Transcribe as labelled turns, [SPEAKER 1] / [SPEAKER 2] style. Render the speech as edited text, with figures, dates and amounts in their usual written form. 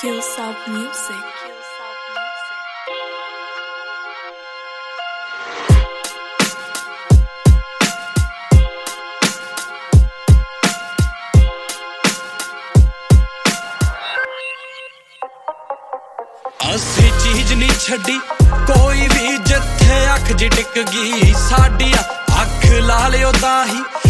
[SPEAKER 1] Qsub Music.
[SPEAKER 2] ਅਸੀਂ ਚੀਜ਼ ਨਹੀਂ ਛੱਡੀ ਕੋਈ ਵੀ, ਜਿੱਥੇ ਅੱਖ ਜੀ ਟਿਕ ਗਈ ਸਾਡੀ ਅੱਖ ਲਾ ਲਿਓ ਤਾਂ ਹੀ